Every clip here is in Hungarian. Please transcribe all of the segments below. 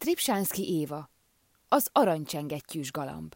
Tripsánszky Éva, az aranycsengettyűs galamb.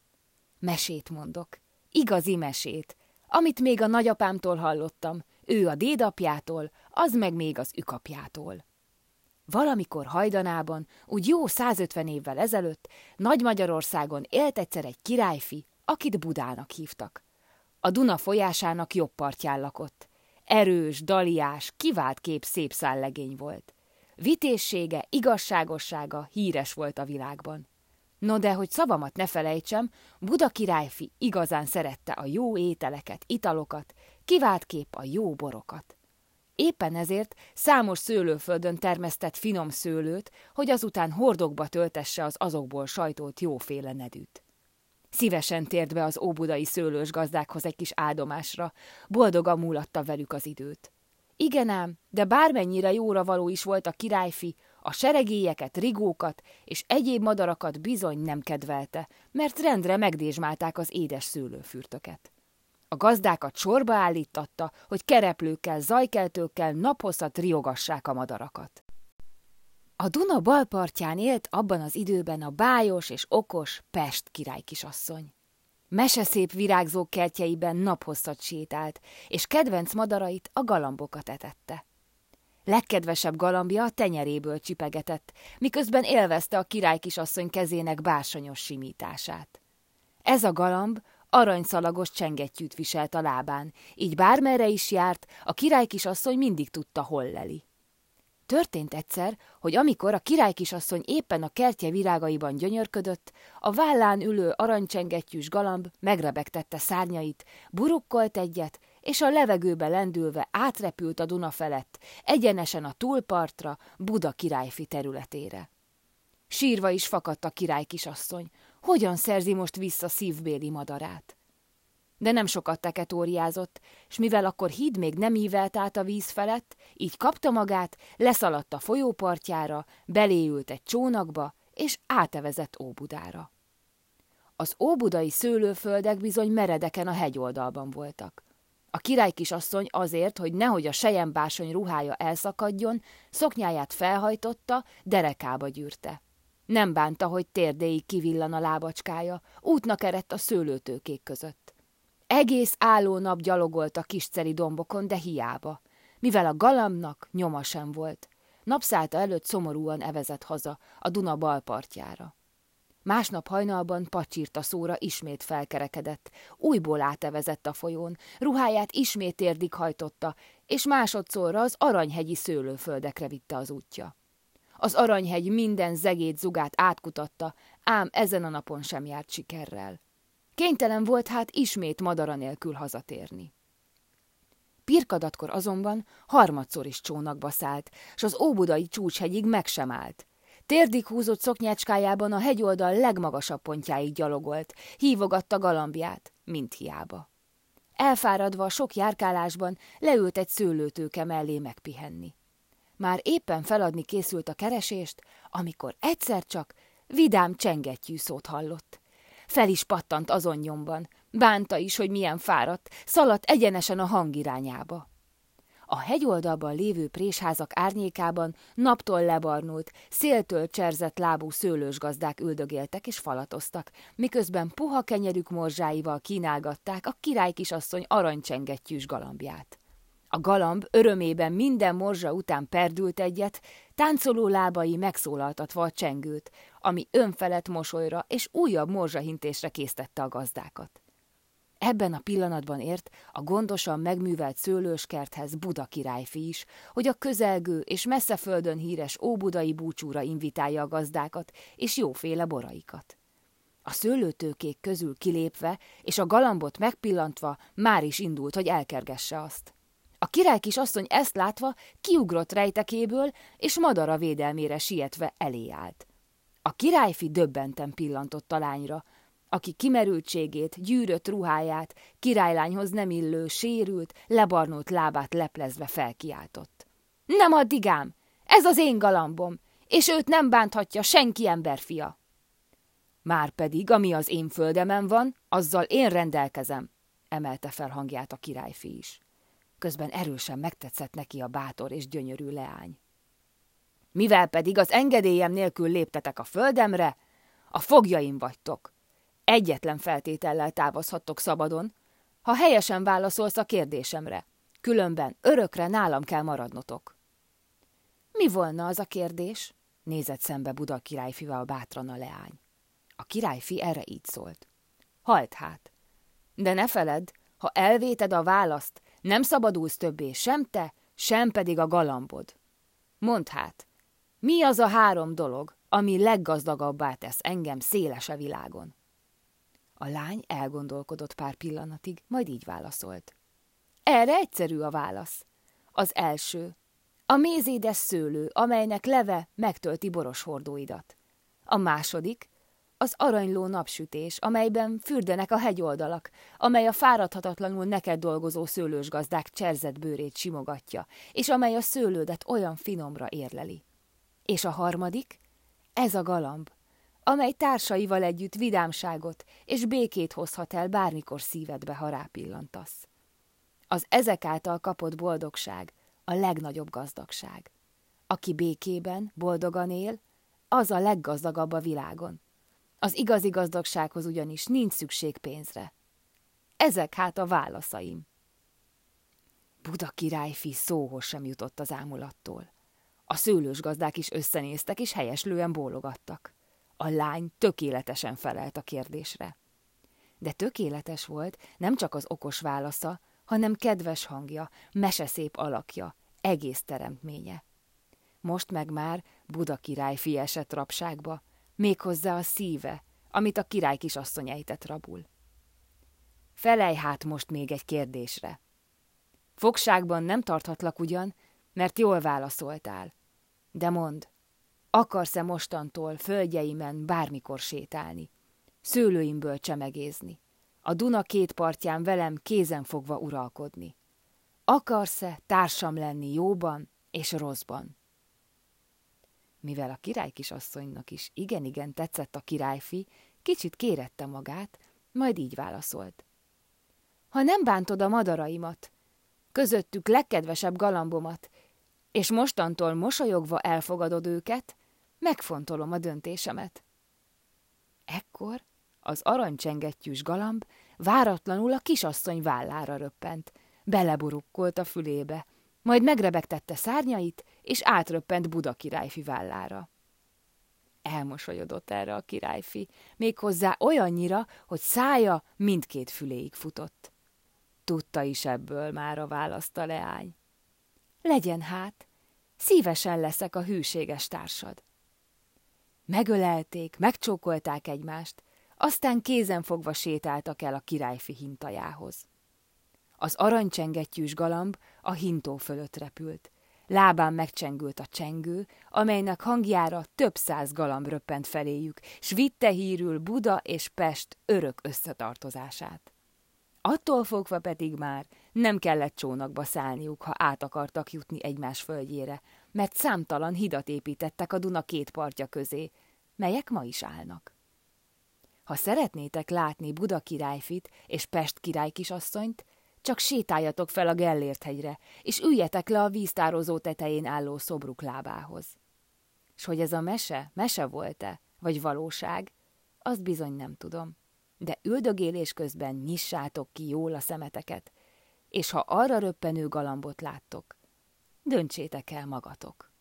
Mesét mondok, igazi mesét, amit még a nagyapámtól hallottam, ő a dédapjától, az meg még az ükapjától. Valamikor hajdanában, úgy jó 150 évvel ezelőtt, Nagy-Magyarországon élt egyszer egy királyfi, akit Budának hívtak. A Duna folyásának jobb partján lakott. Erős, daliás, kivált kép szép szállegény volt. Vitézsége, igazságossága híres volt a világban. No de, hogy szavamat ne felejtsem, Buda királyfi igazán szerette a jó ételeket, italokat, kivált kép a jó borokat. Éppen ezért számos szőlőföldön termesztett finom szőlőt, hogy azután hordokba töltesse az azokból sajtolt jóféle nedűt. Szívesen tért be az óbudai szőlős gazdákhoz egy kis áldomásra, boldogan múlatta velük az időt. Igen ám, de bármennyire jóra való is volt a királyfi, a seregélyeket, rigókat és egyéb madarakat bizony nem kedvelte, mert rendre megdézsmálták az édes szőlőfürtöket. A gazdákat sorba állítatta, hogy kereplőkkel, zajkeltőkkel naphosszat riogassák a madarakat. A Duna bal partján élt abban az időben a bájos és okos Pest királykisasszony. Meseszép virágzó kertjeiben naphosszat sétált, és kedvenc madarait, a galambokat etette. Legkedvesebb galambja a tenyeréből csipegetett, miközben élvezte a királykisasszony kezének bársonyos simítását. Ez a galamb aranyszalagos csengettyűt viselt a lábán, így bármerre is járt, a királykisasszony mindig tudta, hol leli. Történt egyszer, hogy amikor a királykisasszony éppen a kertje virágaiban gyönyörködött, a vállán ülő aranycsengettyűs galamb megrebegtette szárnyait, burukkolt egyet, és a levegőbe lendülve átrepült a Duna felett, egyenesen a túlpartra, Buda királyfi területére. Sírva is fakadt a királykisasszony, hogyan szerzi most vissza szívbéli madarát. De nem sokat teketóriázott, s mivel akkor híd még nem ívelt át a víz felett, így kapta magát, leszaladt a folyópartjára, beléült egy csónakba, és átevezett Óbudára. Az óbudai szőlőföldek bizony meredeken a hegyoldalban voltak. A királykisasszony azért, hogy nehogy a selyembársony ruhája elszakadjon, szoknyáját felhajtotta, derekába gyűrte. Nem bánta, hogy térdéig kivillan a lábacskája, útnak eredt a szőlőtőkék között. Egész álló nap gyalogolt a kisceri dombokon, de hiába, mivel a galambnak nyoma sem volt. Napszálta előtt szomorúan evezett haza a Duna bal partjára. Másnap hajnalban pacsirta szóra ismét felkerekedett, újból átevezett a folyón, ruháját ismét térdig hajtotta, és másodszorra az aranyhegyi szőlőföldekre vitte az útja. Az Aranyhegy minden zegét zugát átkutatta, ám ezen a napon sem járt sikerrel. Kénytelen volt hát ismét madara nélkül hazatérni. Pirkadatkor azonban harmadszor is csónakba szállt, s az óbudai csúcshegyig meg sem állt. Térdig húzott szoknyácskájában a hegyoldal legmagasabb pontjáig gyalogolt, hívogatta galambját, mint hiába. Elfáradva a sok járkálásban leült egy szőlőtőke mellé megpihenni. Már éppen feladni készült a keresést, amikor egyszer csak vidám csengettyű szót hallott. Fel is pattant azon nyomban, bánta is, hogy milyen fáradt, szaladt egyenesen a hang irányába. A hegyoldalban lévő présházak árnyékában naptól lebarnult, széltől cserzett lábú szőlősgazdák üldögéltek és falatoztak, miközben puha kenyerük morzsáival kínálgatták a királykisasszony aranycsengettyűs galambját. A galamb örömében minden morzsa után perdült egyet, táncoló lábai megszólaltatva a csengőt, ami önfelett mosolyra és újabb morzsahintésre késztette a gazdákat. Ebben a pillanatban ért a gondosan megművelt szőlőskerthez Buda királyfi is, hogy a közelgő és messze földön híres óbudai búcsúra invitálja a gazdákat és jóféle boraikat. A szőlőtőkék közül kilépve és a galambot megpillantva már is indult, hogy elkergesse azt. A királykisasszony ezt látva kiugrott rejtekéből, és madara védelmére sietve elé állt. A királyfi döbbenten pillantott a lányra, aki kimerültségét, gyűrött ruháját, királylányhoz nem illő, sérült, lebarnult lábát leplezve felkiáltott. Nem addig ám! Ez az én galambom, és őt nem bánthatja senki emberfia! Márpedig, ami az én földemen van, azzal én rendelkezem, emelte fel hangját a királyfi is. Közben erősen megtetszett neki a bátor és gyönyörű leány. Mivel pedig az engedélyem nélkül léptetek a földemre, a foglyaim vagytok. Egyetlen feltétellel távozhattok szabadon, ha helyesen válaszolsz a kérdésemre, különben örökre nálam kell maradnotok. Mi volna az a kérdés? Nézett szembe Buda királyfival bátran a leány. A királyfi erre így szólt. Halt hát, de ne feledd, ha elvéted a választ, nem szabadulsz többé sem te, sem pedig a galambod. Mondd hát, mi az a 3 dolog, ami leggazdagabbá tesz engem széles a világon? A lány elgondolkodott pár pillanatig, majd így válaszolt. Erre egyszerű a válasz. Az első, a mézédes szőlő, amelynek leve megtölti boros hordóidat. A második, az aranyló napsütés, amelyben fürdenek a hegyoldalak, amely a fáradhatatlanul neked dolgozó szőlősgazdák cserzett bőrét simogatja, és amely a szőlődet olyan finomra érleli. És a harmadik, ez a galamb, amely társaival együtt vidámságot és békét hozhat el bármikor szívedbe, ha rápillantasz. Az ezek által kapott boldogság a legnagyobb gazdagság. Aki békében, boldogan él, az a leggazdagabb a világon. Az igazi gazdagsághoz ugyanis nincs szükség pénzre. Ezek hát a válaszaim. Buda királyfi szóhoz sem jutott az ámulattól. A szőlősgazdák is összenéztek, és helyeslően bólogattak. A lány tökéletesen felelt a kérdésre. De tökéletes volt nem csak az okos válasza, hanem kedves hangja, meseszép alakja, egész teremtménye. Most meg már Buda királyfi esett rabságba, méghozzá a szíve, amit a király kisasszony ejtett rabul. Felelj hát most még egy kérdésre. Fogságban nem tarthatlak ugyan, mert jól válaszoltál. De mondd, akarsz-e mostantól földjeimen bármikor sétálni, szőlőimből csemegézni, a Duna 2 partján velem kézenfogva uralkodni? Akarsz-e társam lenni jóban és rosszban? Mivel a király kisasszonynak is igen-igen tetszett a királyfi, kicsit kérette magát, majd így válaszolt. Ha nem bántod a madaraimat, közöttük legkedvesebb galambomat, és mostantól mosolyogva elfogadod őket, megfontolom a döntésemet. Ekkor az aranycsengettyűs galamb váratlanul a kisasszony vállára röppent, beleburukkolt a fülébe, majd megrebegtette szárnyait, és átröppent Buda királyfi vállára. Elmosolyodott erre a királyfi, méghozzá olyannyira, hogy szája mindkét füléig futott. Tudta is ebből már a választ a leány. Legyen hát, szívesen leszek a hűséges társad. Megölelték, megcsókolták egymást, aztán kézenfogva sétáltak el a királyfi hintajához. Az aranycsengettyűs galamb a hintó fölött repült. Lábán megcsengült a csengő, amelynek hangjára több 100 galamb röppent feléjük, s vitte hírül Buda és Pest örök összetartozását. Attól fogva pedig már nem kellett csónakba szállniuk, ha át akartak jutni egymás földjére, mert számtalan hidat építettek a Duna 2 partja közé, melyek ma is állnak. Ha szeretnétek látni Buda királyfit és Pest király kisasszonyt, csak sétáljatok fel a Gellért-hegyre, és üljetek le a víztározó tetején álló szobruk lábához. S hogy ez a mese volt-e, vagy valóság, azt bizony nem tudom. De üldögélés közben nyissátok ki jól a szemeteket, és ha arra röppenő galambot láttok, döntsétek el magatok.